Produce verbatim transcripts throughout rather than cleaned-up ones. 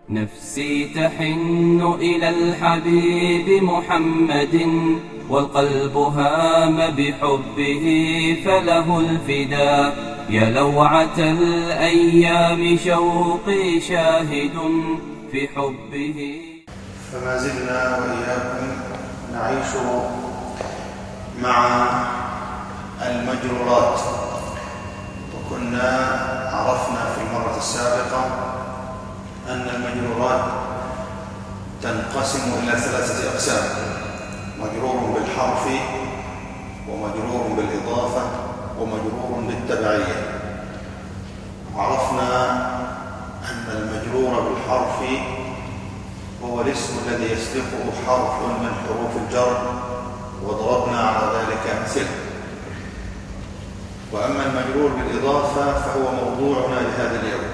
نفسي تحن إلى الحبيب محمد، والقلب هام بحبه فله الفداء. يا لوعة الأيام شوقي شاهد في حبه. فما زلنا وإياكم نعيش مع المجرورات، وكنا عرفنا في المرة السابقة أن المجرورات تنقسم إلى ثلاثة أقسام: مجرور بالحرف، ومجرور بالإضافة، ومجرور بالتبعية. وعرفنا أن المجرور بالحرف هو الاسم الذي يسبقه حرف من حروف الجر، وضربنا على ذلك أمثلة. وأما المجرور بالإضافة فهو موضوعنا لهذا اليوم.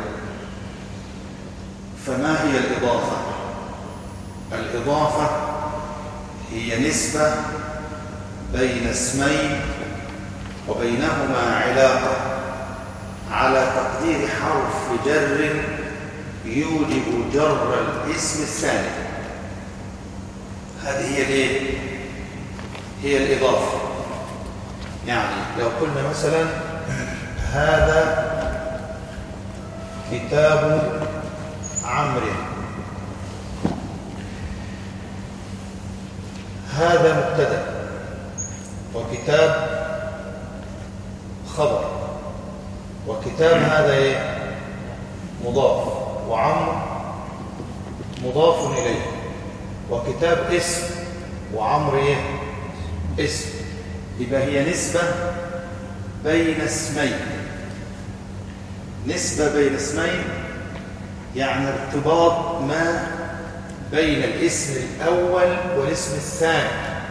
فما هي الإضافة؟ الإضافة هي نسبة بين اسمين وبينهما علاقة على تقدير حرف جر يوجب جر الاسم الثاني. هذه هي الايه؟ هي الإضافة. يعني لو قلنا مثلا هذا كتاب عمرو، هذا مبتدأ وكتاب خبر، وكتاب هذا ايه؟ مضاف، وعمرو مضاف إليه، وكتاب اسم، وعمرو ايه؟ اسم. يبقى هي نسبة بين اسمين. نسبة بين اسمين يعني ارتباط ما بين الاسم الأول والاسم الثاني،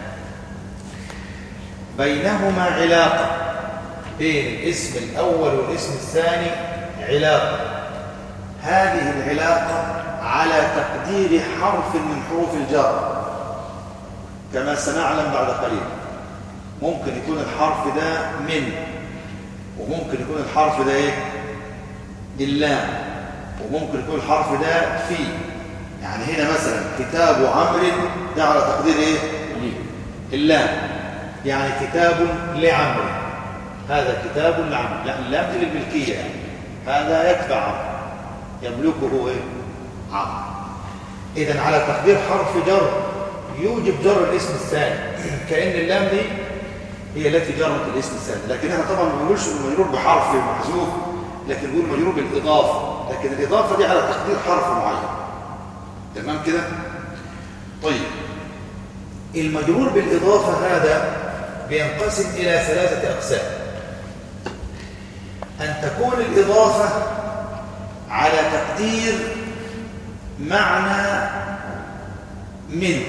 بينهما علاقة. بين الاسم الأول والاسم الثاني علاقة. هذه العلاقة على تقدير حرف من حروف الجر، كما سنعلم بعد قليل. ممكن يكون الحرف ده من، وممكن يكون الحرف ده ايه؟ اللام، وممكن يكون الحرف ده في. يعني هنا مثلا كتاب عمرو ده على تقدير ايه؟ اللام، يعني كتاب لعمرو. هذا كتاب لعمرو، لا اللام دي للملكيه، يعني هذا يتبع عمرو، يملكه ايه؟ عمرو. اذا على تقدير حرف جر يوجب جر الاسم الثاني، كأن اللام دي هي التي جرت الاسم الثاني. لكن احنا طبعا ما بنقولش مجرور بحرف محذوف، لكن بنقول مجرور بالاضافه. لكن الاضافه دي على تقدير حرف معين. تمام كده؟ طيب، المجرور بالاضافه هذا بينقسم الى ثلاثه اقسام. ان تكون الاضافه على تقدير معنى من،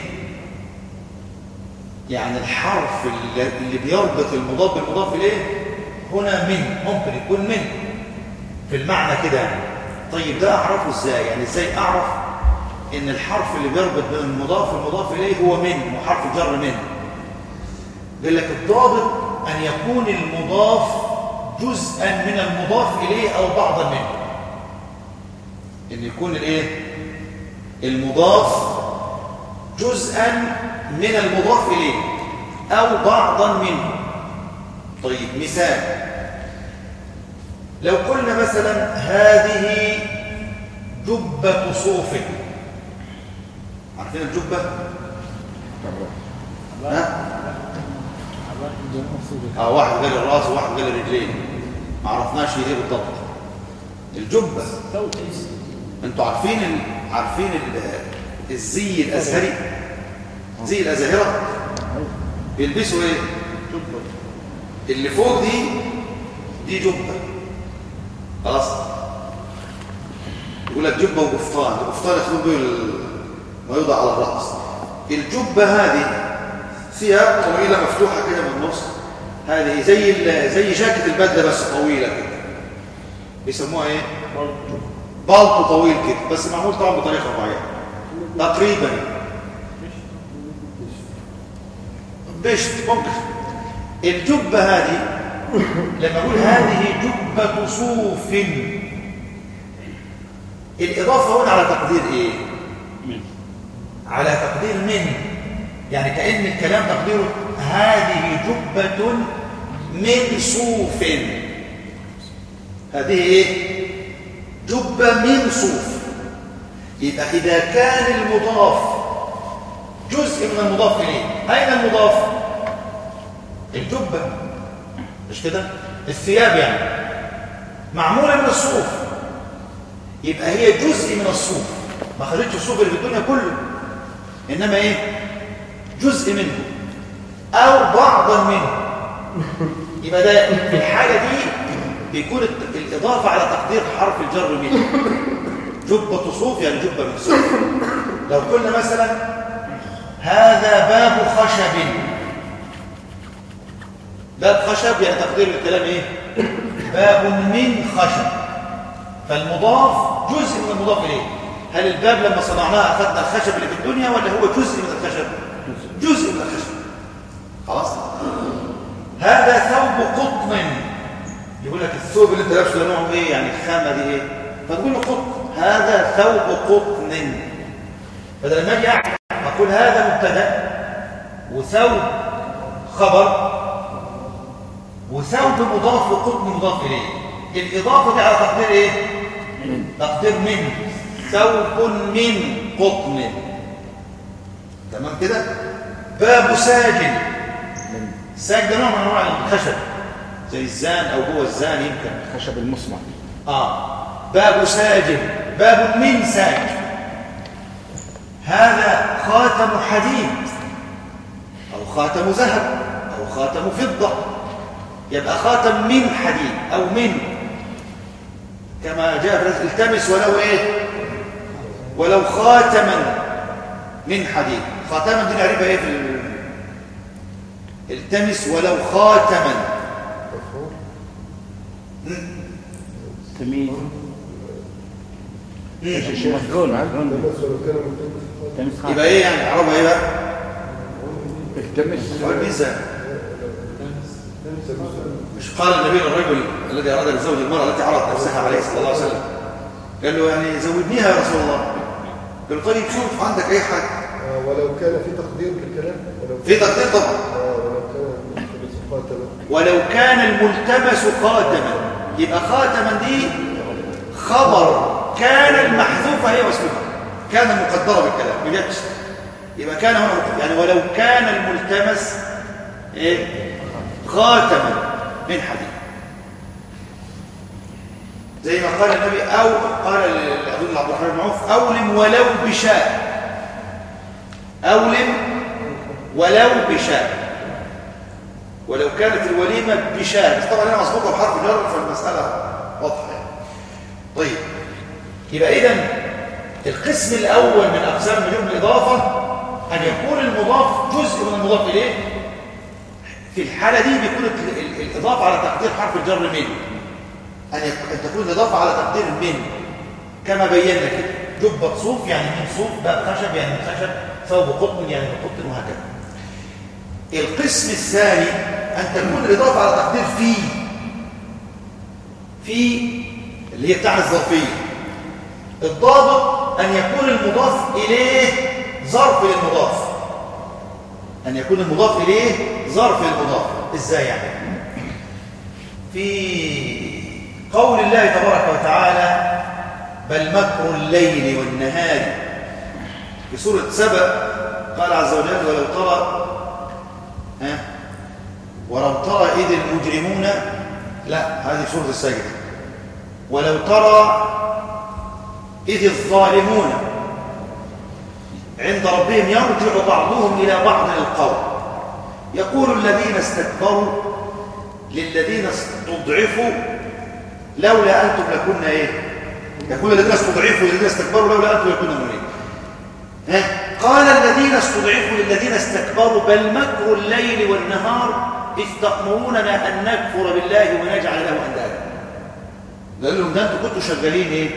يعني الحرف اللي بيربط المضاف بالمضاف اليه هنا من، ممكن يكون من في المعنى كده يعني. طيب ده اعرفه ازاي؟ يعني ازاي اعرف ان الحرف اللي بيربط بين المضاف والمضاف اليه هو من وحرف جر من؟ قال لك الضابط ان يكون المضاف جزءا من المضاف اليه او بعضا منه. ان يكون الايه؟ المضاف جزءا من المضاف اليه او بعضا منه. طيب مثال، لو قلنا مثلا هذه جبة صوف. عارفين الجبة؟ ها؟ اه واحد قال الراس وواحد قال الرجلين، ما عرفناش ايه بالضبط. الجبة انتوا عارفين ال... عارفين ال... الزي الازهري، زي الازاهره بيلبسوا ايه؟ جبه. اللي فوق دي دي جبه، خلاص. يقول لك جبه وقفطان. القفطان ياخذون به ما يوضع على الراس. الجبه هذه ثياب طويله مفتوحه كده من النص، هذه زي زي جاكيت البدله بس طويله كده، بيسموها ايه؟ بالطو طويل كده، بس معمول طبعا بطريقه معينه تقريبا. بشت ممكن. الجبة هذه لما أقول هذه جبة صوف، الإضافة هنا على تقدير إيه؟ من. على تقدير من، يعني كأن الكلام تقديره هذه جبة من صوف. هذه إيه؟ جبة من صوف. يبقى إذا كان المضاف جزء من المضاف إليه، أين المضاف؟ الجبة، مش كده؟ الثياب يعني معمولة من الصوف، يبقى هي جزء من الصوف، ما خدتش الصوف اللي في الدنيا كله، إنما إيه؟ جزء منه أو بعضا منه. يبقى ده في الحالة دي بيكون الإضافة على تقدير حرف الجر منه. جبة صوف يعني جبة من صوف. لو قلنا مثلا هذا باب خشب، باب خشب يعني تقدير الكلام ايه؟ باب من خشب، فالمضاف جزء من المضاف اليه. هل الباب لما صنعناه اخذنا الخشب اللي في الدنيا ولا هو جزء من الخشب؟ جزء من الخشب. خلاص. هذا ثوب قطن، يقول لك الثوب اللي انت لابسه ده نوعه ايه؟ يعني الخامه دي ايه؟ فتقول له قطن، هذا ثوب قطن. بدل ما اجي اقول هذا مبتدا وثوب خبر وثوب مضاف وقطن مضاف اليه، الاضافه دي على تقدير ايه؟ تقدير من، ثوب من قطن. تمام كده؟ باب ساجن، الساج ده نوع من انواع الخشب زي الزان او هو الزان يمكن خشب المصنع. اه باب ساجن، باب من ساج. هذا خاتم حديد او خاتم ذهب او خاتم فضه، يبقى خاتم من حديد او من، كما جاء في التمس ولو ايه؟ ولو خاتما من حديد. خاتما دي نعرفها ايه في ال... التمس ولو خاتما تميز مفعول مفعول يبقى ايه يعني عربها ايه بقى؟ التمس والميزان. مش قال النبي للرجل الذي اراد ان يزوج المراه التي عرضت نفسها عليه صلى الله عليه وسلم، قال له يعني زوجنيها يا رسول الله. قال له طيب شوف عندك اي حاجه. آه ولو كان في تقدير للكلام، ولو في تقدير طبعا. آه ولو كان الملتمس خاتما، ولو كان الملتمس خاتما، يبقى خاتما دي خبر كان المحذوفه هي واسمها، كان المقدره بالكلام بجد، يبقى كان هنا يعني ولو كان الملتمس ايه؟ خاتما من حديد. زي ما قال النبي، او قال اظن عبد الرحمن بن عوف اولم ولو بشاء، اولم ولو بشاء، ولو كانت الوليمه بشاء، بس طبعا هنا مسبوقه بحرف جر فالمساله واضحه يعني. طيب يبقى اذا القسم الاول من اقسام نجوم الاضافه ان يكون المضاف جزء من المضاف اليه. في الحاله دي بيكون الاضافه على تقدير حرف الجر من، ان تكون الاضافه على تقدير من كما بينا كده. جبه صوف يعني من صوف، باب خشب يعني من خشب، ثوب قطن يعني من قطن، وهكذا. القسم الثاني ان تكون الاضافه على تقدير في، في اللي هي بتاع الظرفيه. الضابط ان يكون المضاف اليه ظرف للمضاف، ان يكون المضاف اليه ظرف للمضاف. ازاي يعني؟ في قول الله تبارك وتعالى بل مكر الليل والنهار في سورة سبأ، قال عز وجل ولو ترى ها ولو ترى إذ المجرمون، لا هذه سورة السجدة، ولو ترى إذ الظالمون عند ربهم يرجع بعضهم إلى بعض القول يقول الذين استكبروا للذين استضعفوا لولا أنتم لكنا إيه؟ يقول الذين استضعفوا للذين استكبروا لولا أنتم لكنا مؤمنين. ها؟ قال الذين استضعفوا للذين استكبروا بل مكر الليل والنهار إذ تأمروننا أن نكفر بالله ونجعل له أندادا. قال لهم ده أنتم كنتوا شغالين إيه؟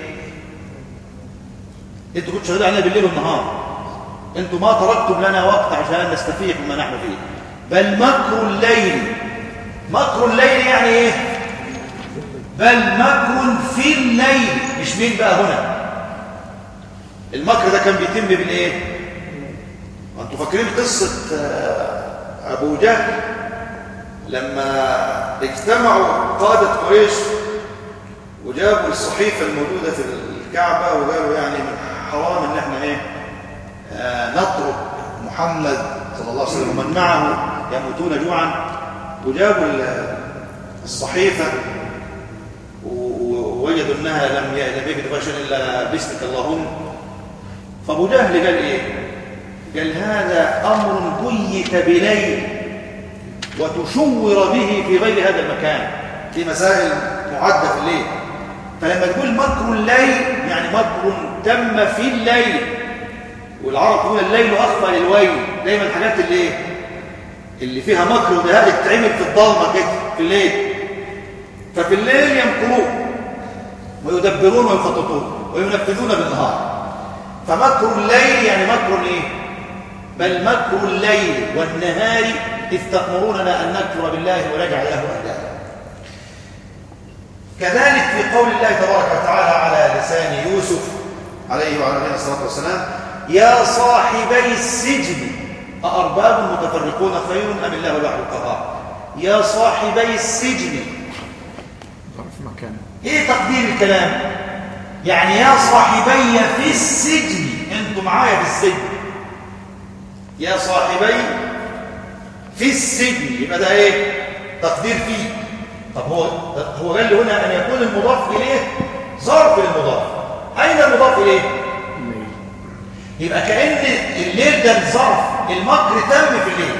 أنتم كنتوا شغالين علينا بالليل والنهار، أنتم ما تركتم لنا وقت عشان نستفيق مما نحن فيه. بل مكر الليل، مكر الليل يعني إيه؟ بل مكر في الليل، مش مين بقى هنا؟ المكر ده كان بيتم بالايه؟ انتوا فاكرين قصه ابو جهل لما اجتمعوا قاده قريش وجابوا الصحيفه الموجوده في الكعبه وقالوا يعني من حرام ان احنا ايه آه نترك محمد صلى الله عليه وسلم ومن معه يموتون جوعا، وجابوا الصحيفه ووجدوا انها لم لم يجدوا شيئا الا باسمك اللهم. فابو جهل قال ايه؟ قال هذا امر بيت بليل وتشور به في غير هذا المكان، في مسائل معده في الليل. فلما تقول مكر الليل يعني مكر تم في الليل، والعرب تقول الليل اخفى للويل، دايما الحاجات اللي ايه اللي فيها مكر وده تتعمل في الضلمه كده في الليل. ففي الليل يمكرون ويدبرون ويخططون وينفذون بالنهار. فمكر الليل يعني مكر ايه؟ بل مكر الليل والنهار إذ تأمروننا أن نكفر بالله ونجعل له أندادا. كذلك في قول الله تبارك وتعالى على لسان يوسف عليه وعلى نبينا الصلاة والسلام يا صاحبي السجن أأرباب متفرقون خير أم الله الواحد القهار. يا صاحبي السجن ظرف مكان. إيه تقدير الكلام؟ يعني يا صاحبي في السجن، أنتم معايا في السجن. يا صاحبي في السجن يبقى ده ايه؟ تقدير فيه. طب هو هو قال لي هنا ان يكون المضاف اليه ظرف للمضاف. اين المضاف اليه؟ يبقى كأن الليل ده الظرف، المكر تم في الليل.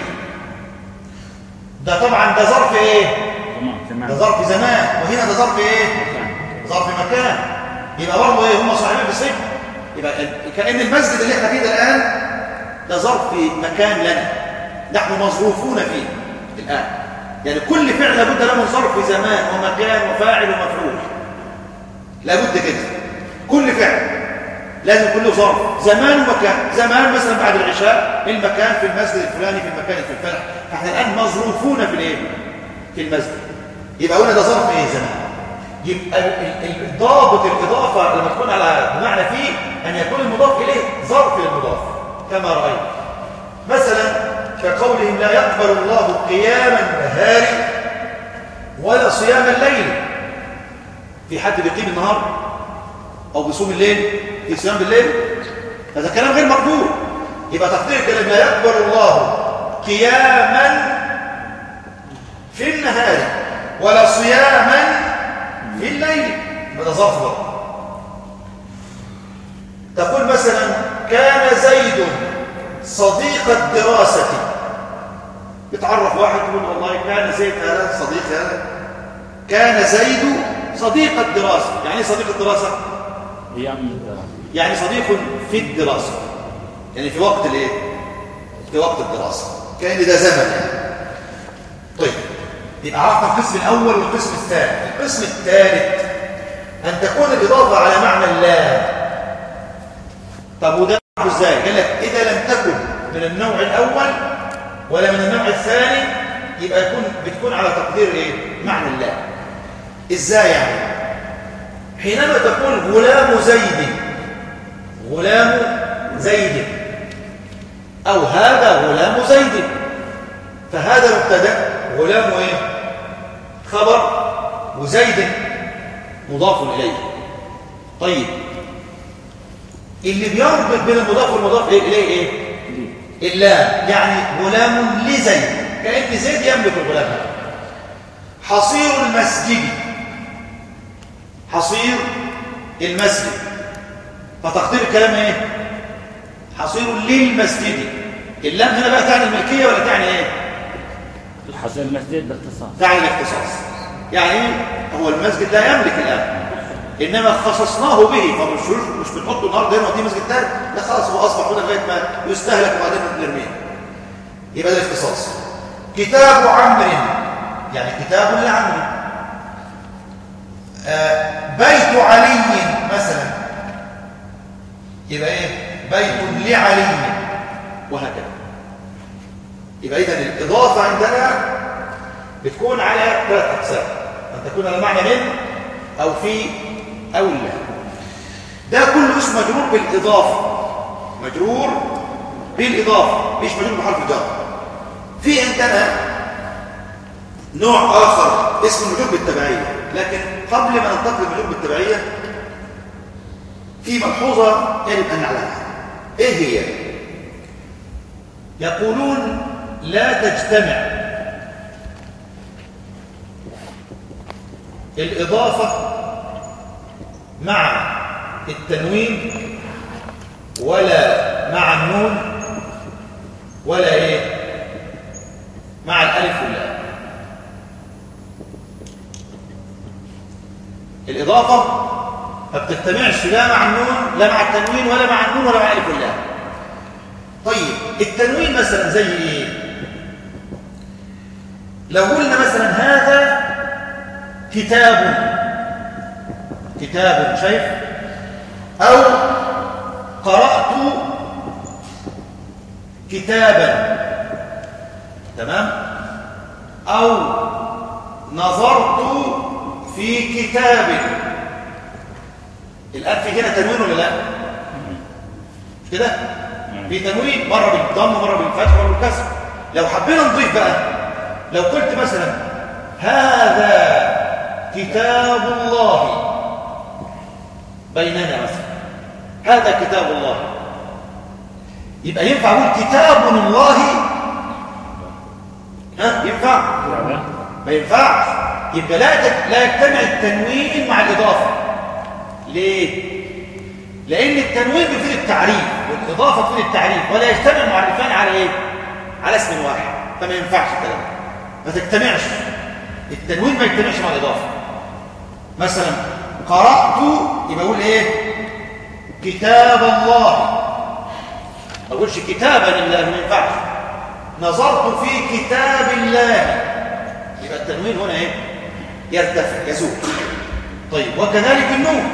ده طبعا ده ظرف ايه؟ ده ظرف زمان، وهنا ده ظرف ايه؟ ظرف مكان. يبقى برضه ايه؟ هم صاحبين في السجن. يبقى كأن المسجد اللي احنا فيه ده الان ده ظرف مكان لنا، نحن مظروفون فيه الآن. يعني كل فعل لابد له من ظرف زمان ومكان وفاعل ومفعول، لابد كده. كل فعل لازم يكون له ظرف زمان ومكان. زمان مثلا بعد العشاء، المكان في المسجد الفلاني في المكان في الفلاني. فاحنا الآن مظروفون في الايه؟ في المسجد. يبقى هنا ده ظرف ايه؟ زمان. يبقى الضابط الإضافة لما تكون على بمعنى فيه أن يكون المضاف إليه ظرف للمضاف كما رأيت. مثلا كقولهم لا يقبل الله قيام النهار ولا صيام الليل. في حد بيقيم النهار أو بيصوم الليل؟ في صيام بالليل؟ هذا كلام غير مقبول. يبقى تقدير الكلام لا يقبل الله قياما في النهار ولا صياما في الليل، هذا ظرف. تقول مثلا كان زيد صديق الدراسة. يتعرف واحد يقول والله كان زيد هذا صديق هذا. كان زيد صديق الدراسة. يعني ايه صديق الدراسة؟ يعني صديق في الدراسة، يعني في وقت الايه؟ في وقت الدراسة، كأن ده زمن يعني. طيب يبقى عرفنا القسم الأول والقسم الثاني. القسم الثالث أن تكون الإضافة على معنى اللام. طب وده ازاي؟ قال لك إذا لم تكن من النوع الأول ولا من النوع الثاني يبقى يكون بتكون على تقدير ايه؟ معنى اللام. ازاي يعني؟ حينما تقول غلام زيد، غلام زيد، أو هذا غلام زيد، فهذا مبتدا، غلام ايه؟ خبر، وزيد مضاف إليه. طيب اللي بيربط بين المضاف والمضاف إليه إيه؟ اللام. يعني غلام لزيد، كأن زيد يملك الغلام هذا. حصير المسجد، حصير المسجد، فتقدير الكلام ايه؟ حصير للمسجد. اللام هنا بقى تعني الملكية ولا تعني ايه؟ الحصير المسجد باختصاص، تعني الاختصاص. يعني هو المسجد لا يملك الآن، إنما خصصناه به، فمش مش بنحطه النهارده هنا ودي مسجد تاني، لا خلاص هو أصبح هنا لغاية ما يستهلك وبعدين نرميه. يبقى ده الاختصاص. كتاب عمرو، يعني كتاب لعمرو. آه بيت علي مثلا، يبقى ايه؟ بيت لعلي، وهكذا. يبقى إذن الإضافة عندنا بتكون على ثلاث أقسام: أن تكون على معنى من أو في أو لا. ده كله اسمه مجرور بالإضافة، مجرور بالإضافة مش مجرور بحرف الجر. في عندنا نوع آخر اسمه مجرور بالتبعية، لكن قبل ما ننتقل للمجرور بالتبعية في ملحوظة يجب أن نعلمها. إيه هي؟ يقولون لا تجتمع الإضافة مع التنوين ولا مع النون ولا إيه مع الألف واللام. الإضافة ما بتجتمعش لا مع النون لا مع التنوين ولا مع النون ولا مع الألف واللام. طيب التنوين مثلا زي إيه؟ لو قلنا مثلا هذا كتاب، كتاب شايف، أو قرأت كتابا، تمام، أو نظرت في كتاب. الآن في هنا تنوين ولا لا؟ مش كده؟ في تنوين، مرة بالضم مرة بالفتح مرة بالكسر. لو حبينا نضيف بقى، لو قلت مثلا هذا كتاب الله بيننا مثلا، هذا كتاب الله، يبقى ينفع اقول كتاب الله؟ ها ينفع؟ ما ينفعش. يبقى لا لا يجتمع التنوين مع الإضافة. ليه؟ لأن التنوين بيفيد التعريف والإضافة بتفيد التعريف، ولا يجتمع معرفان على إيه؟ على اسم واحد، فما ينفعش الكلام، ما تجتمعش التنوين، ما يجتمعش مع الإضافة. مثلا قرأت يبقى أقول إيه؟ كتاب الله، ما أقولش كتابا لله، ما ينفعش. نظرت في كتاب الله، يبقى التنوين هنا إيه؟ يرتفع يزول. طيب وكذلك النون،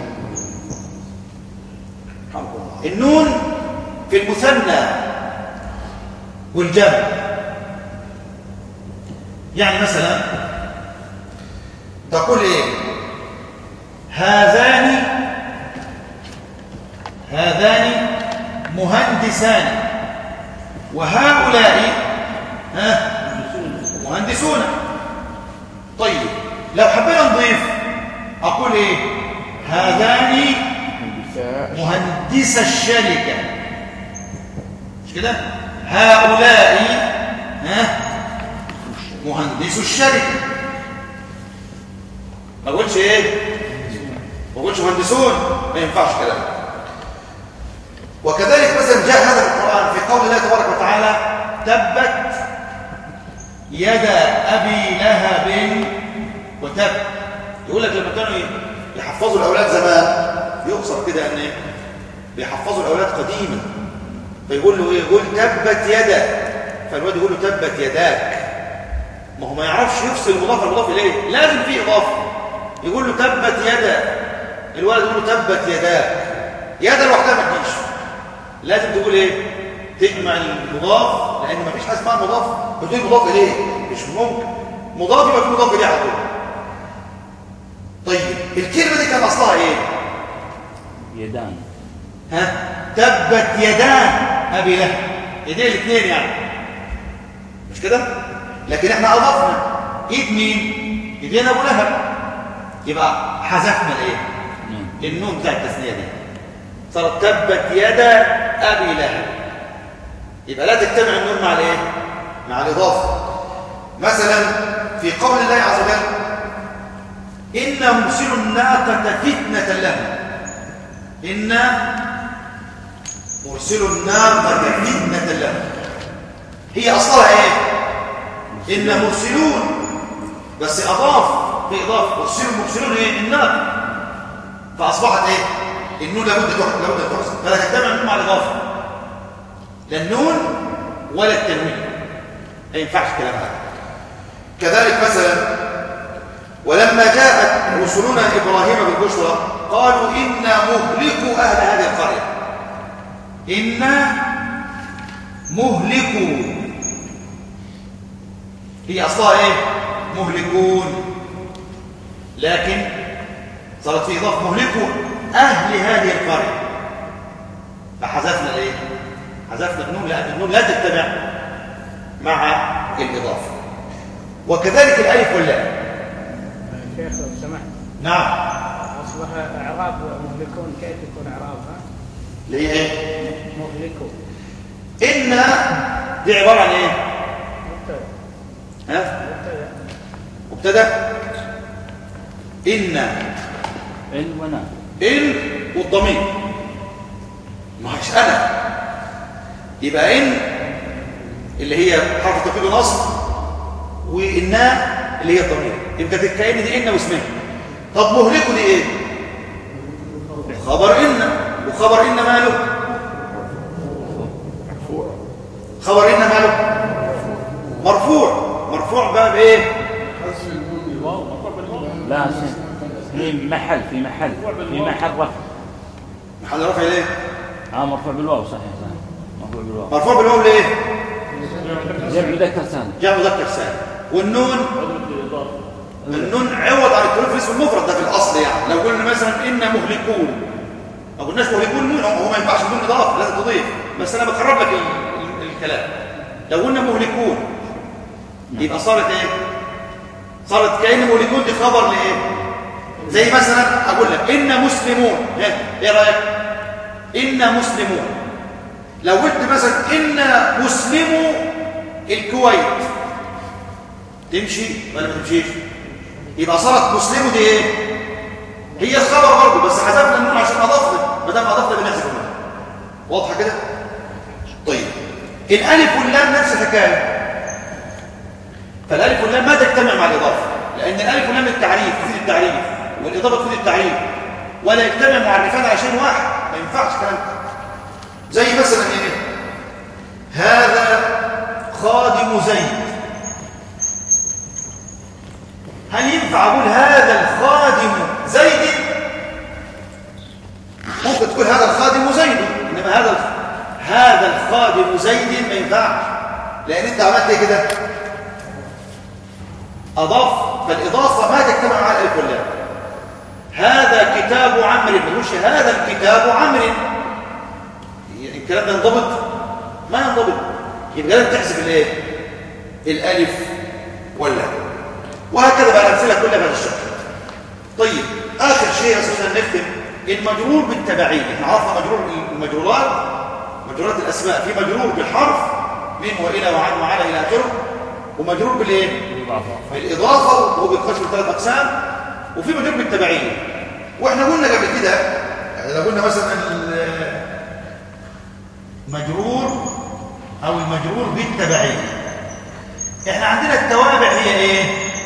النون في المثنى والجمع. يعني مثلا تقول ايه؟ هذان هذان مهندسان وهؤلاء ها مهندسون. طيب لو حبينا نضيف اقول ايه؟ هذان مهندس الشركة، مش كده؟ هؤلاء ها مهندس الشركة. ما اقولش ايه؟ ما اقولش مهندسون، ما ينفعش كلام. وكذلك مثلا جاء هذا في القرآن في قول الله تبارك وتعالى تبت يدا أبي لهب وتب. يقول لك لما كانوا يحفظوا الأولاد زمان يقصر كده ان بيحفظوا الاولاد قديما، فيقول له ايه؟ يقول تبت يدا، فالواد يقول له تبت يداك. ما هو ما يعرفش يفصل المضاف المضاف اليه، لازم فيه اضافه. يقول له تبت يدا، الولد يقول له تبت يداك. يدا لوحدها ما تجيش، لازم تقول ايه؟ تجمع المضاف، لان ما فيش حاجه اسمها مضاف بدون مضاف اليه، مش ممكن مضاف يبقى في مضاف اليه على طول. طيب الكلمه دي كان اصلها ايه؟ يدان. ها تبت يدان ابي لهب، ايديه الاثنين يعني، مش كده؟ لكن احنا اضفنا ايد مين؟ ايدين ابو لهب، يبقى حذفنا الايه؟ النون بتاع التثنيه دي، صارت تبت يدا ابي لهب. يبقى لا تجتمع النون مع الايه؟ مع الاضافه. مثلا في قول الله عز وجل إنا مرسل الناقة فتنة لهم، إنا مرسل الناقة فتنة لهم، هي أصلها إيه؟ إنا مرسلون، بس أضاف في إضافة مرسلون مرسلون إيه؟ الناقة، فأصبحت إيه؟ النون لابد تحصل لابد تحصل، فلا تجتمع النون مع الإضافة، لا النون ولا التنوين، ما ينفعش الكلام هذا. كذلك مثلا ولما جاءت رسلنا إبراهيم بالبشرى قالوا إنا مهلكوا أهل هذه القرية، إنا مهلكوا، هي أصلها إيه؟ مهلكون، لكن صارت في إضافة مهلكوا أهل هذه القرية، فحذفنا الايه؟ حذفنا النون، لأن النون لا تتبع مع الإضافة. وكذلك الألف واللام. شيخ لو سمحت. نعم. أصلها إعراب مهلكون، كيف يكون إعرابها؟ اللي هي ايه؟ مهلكون. إن دي عبارة عن ايه؟ مبتدأ. ها؟ مبتدأ. مبتدأ. إن إن ونا إن والضمير، ما هيش أنا، يبقى إن اللي هي حرف توكيد ونصب، وإنا اللي هي الضمير، يبقى كأن دي إن واسمها. طب مهلكه دي إيه؟ خبر إن، وخبر إن ماله؟ خبر إن ماله؟ مرفوع. مرفوع بقى بإيه؟ لا في محل في محل في محل رفع. محل رفع ليه؟ اه مرفوع بالواو. صحيح صحيح مرفوع بالواو. مرفوع بالواو ليه؟ جمع مذكر سالم. جمع مذكر سالم. والنون النون عوض عن الكلوف في اسم المفرد ده في الاصل. يعني لو قلنا مثلا ان مهلكون، ما قلناش مهلكون، هو ما ينفعش بدون اضافه، لازم تضيف، بس انا بقرب لك ال ال الكلام. لو قلنا مهلكون يبقى صارت ايه؟ صارت كأن مهلكون دي خبر لايه؟ زي مثلا اقول لك ان مسلمون، ايه رايك؟ ان مسلمون. لو قلت مثلا ان مسلمو الكويت، تمشي ولا ما تمشيش؟ يبقى صارت مسلمو دي ايه؟ هي الخبر برضه، بس حذفنا النون عشان اضفنا، ما دام اضفنا بنحذف النون. واضحه كده؟ طيب الالف واللام نفس الحكايه. فالالف واللام ما تجتمع مع الاضافه، لان الالف واللام التعريف تفيد التعريف، والاضافه تفيد التعريف، ولا يجتمع معرفان على شيء واحد، ما ينفعش الكلام ده. زي مثلا ايه؟ هذا خادم زيد. هل ينفع اقول هذا الخادم زيد؟ ممكن تقول هذا الخادم زيد، انما هذا هذا الخادم زيد ما ينفعش، لان انت عملت ايه كده؟ اضاف. فالاضافه ما تجتمع مع الالف واللام. هذا كتاب عمرو، ما تقولش هذا الكتاب عمرو، الكلام ده ينضبط؟ ما ينضبط. يبقى لازم تحذف الايه؟ الالف واللام. وهكذا بقى الامثله كلها بهذا الشكل. طيب اخر شيء اساسا نختم، المجرور بالتبعيه. احنا عرفنا مجرور المجرورات، مجرورات الاسماء، في مجرور بالحرف من والى وعن وعلى الى اخره، ومجرور بالايه؟ بالاضافه، وهو بيتقسم ثلاث اقسام، وفي مجرور بالتبعيه. واحنا قلنا قبل كده، يعني لو قلنا مثلا المجرور او المجرور بالتبعيه، احنا عندنا التوابع هي ايه؟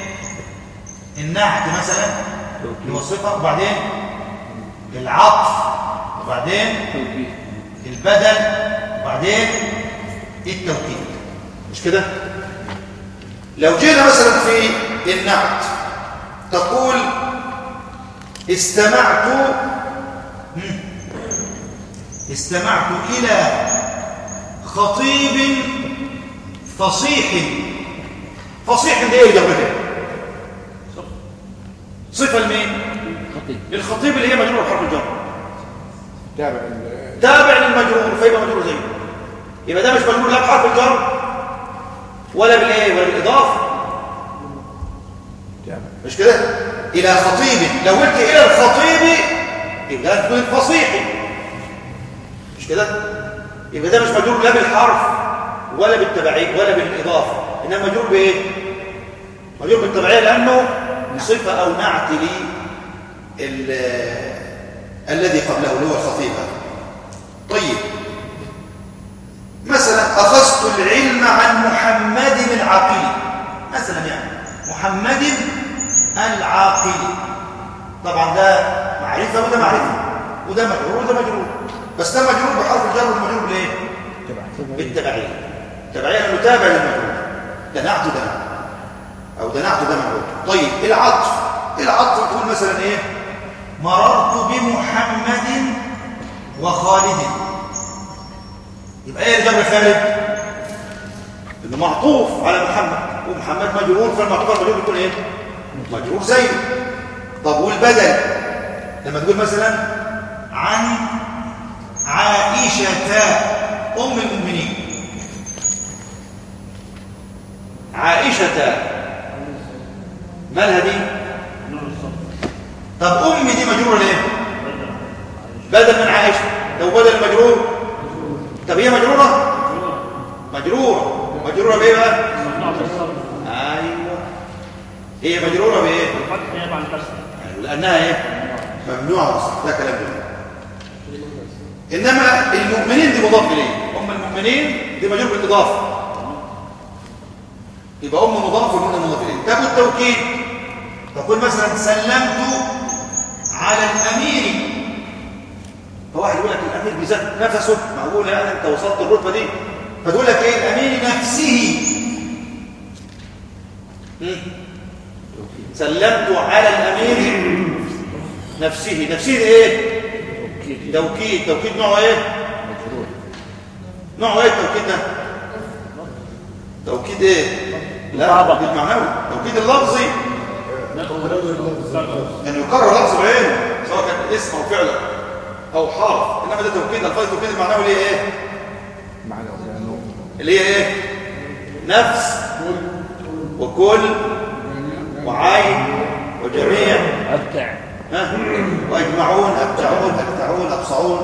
النعت مثلا الوصفه، وبعدين العطف، وبعدين البدل، وبعدين التوكيد، مش كده؟ لو جينا مثلا في النعت تقول استمعت استمعت إلى خطيب فصيح. فصيح دي ايه جابتها؟ صفة لمين؟ للخطيب اللي هي مجرور بحرف الجر. تابع تابع للمجرور، فيبقى مجرور زيه. يبقى ده مش مجرور لا بحرف الجر ولا بالايه؟ ولا بالاضافه. مش كده؟ الى خطيب، لو قلت الى الخطيب يبقى تكون الفصيح، مش كده؟ يبقى ده مش مجرور لا بالحرف ولا بالتبعيه ولا بالاضافه، انما مجرور بايه؟ مجرور بالتبعيه، لانه صفه او نعت لي الذي قبله اللي هو الخطيب. طيب مثلا اخذت العلم عن محمد العاقل مثلا، يعني محمد العاقل، طبعا ده معرفه وده معرفه، وده مجرور وده مجرور، بس ده مجرور بحرف الجر وده مجرور بالايه؟ بالتبعيه. التبعيه انه تابع للمجرور، ده نعت وده نعت، او ده نعت وده مجرور. طيب العطف، العطف تقول مثلا ايه؟ مررت بمحمد وخالد، يبقى ايه الجر خالد؟ انه معطوف على محمد، ومحمد مجرور، فالمعطوف على المجرور بيكون ايه؟ مجرور زيه. طب والبدل لما تقول مثلا عن عائشة أم المؤمنين. عائشة مالها دي؟ طب أم دي مجرورة ليه؟ بدل من عائشة. لو بدل مجرور طب هي مجرورة؟ مجرورة. مجرورة بإيه بقى؟ أيوة هي مجرورة بإيه؟ لأنها إيه؟ ممنوعة أصلا. ده كلام جميل. إنما المؤمنين دي مضاف إليه. أم المؤمنين دي مجرور بالإضافة، يبقى أم مضاف والمؤمن مضاف إليه. طب التوكيد تقول مثلا سلمت على الأمير، فواحد يقول لك الأمير بذات نفسه، معقول يعني أنت وصلت الرتبة دي؟ فتقول لك إيه؟ الأمير نفسه. سلمت على الأمير نفسه. نفسه إيه؟ توكيد. توكيد نوعه إيه؟ نوعه إيه التوكيد ده؟ توكيد إيه؟ لا توكيد معنوي. توكيد اللفظي يعني يكرر لفظ بعينه سواء كان اسم أو فعل أو حرف. إنما ده توكيد الفاظ. التوكيد المعنوي اللي هي إيه؟ اللي هي إيه؟ نفس وكل وعين وجميع أبتع ها واجمعون ابتعون اكتعون ابصعون.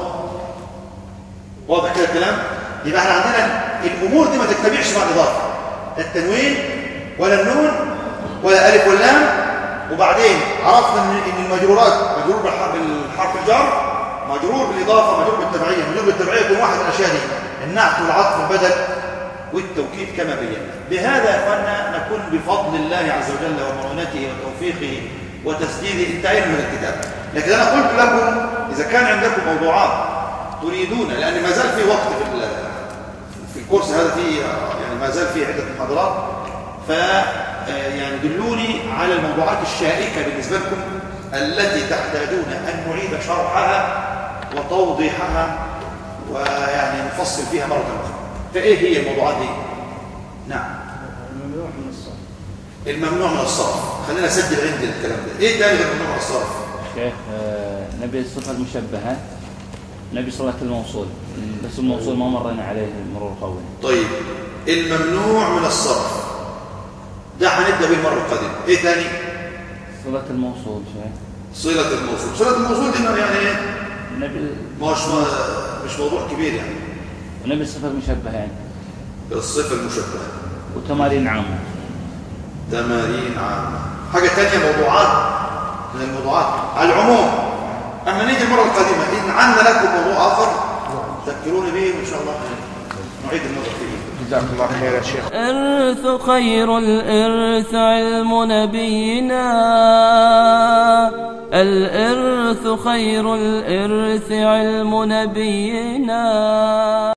واضح كده الكلام؟ يبقى احنا عندنا الامور دي ما تتبعش مع الاضافه، التنوين ولا النون ولا الف واللام. وبعدين عرفنا ان المجرورات مجرور بالحرف الجر، مجرور بالاضافه، مجرور بالتبعيه. مجرور بالتبعيه يكون واحد من الاشياء دي، النعت والعطف والبدل والتوكيد كما بينا. بهذا يا اخوانا نكون بفضل الله عز وجل ومعونته وتوفيقه وتسديده انتهينا من الكتاب. لكن انا قلت لكم اذا كان عندكم موضوعات تريدون، لان ما زال في وقت في في الكورس هذا، في يعني ما زال في عده محاضرات، ف يعني دلوني على الموضوعات الشائكه بالنسبه لكم التي تحتاجون ان نعيد شرحها وتوضيحها ويعني نفصل فيها مره اخرى. فايه هي الموضوعات دي؟ نعم. الممنوع من الصرف. الممنوع من الصرف. خلينا نسجل عندي الكلام ده. ايه تاني غير الممنوع من الصرف؟ شيخ آه نبي الصفة المشبهة، نبي صلة الموصول، بس الموصول ما مرينا عليه مرور قوي. طيب الممنوع من الصرف ده هنبدا به المره القادمه. ايه تاني؟ صلة الموصول شيخ. صلة الموصول. صلة الموصول دي يعني ايه؟ نبي مش مش موضوع كبير يعني. ونبي الصفة المشبهة يعني. الصفة المشبهة. وتمارين عامة. تمارين عامة. حاجة تانية موضوعات من الموضوعات على العموم. أما نيجي المرة القادمة إن عندنا لكم موضوع آخر تذكروني به وإن شاء الله نعيد المرة فيه. جزاك الله خير يا شيخ. إرث خير الإرث علم نبينا، الإرث خير الإرث علم نبينا.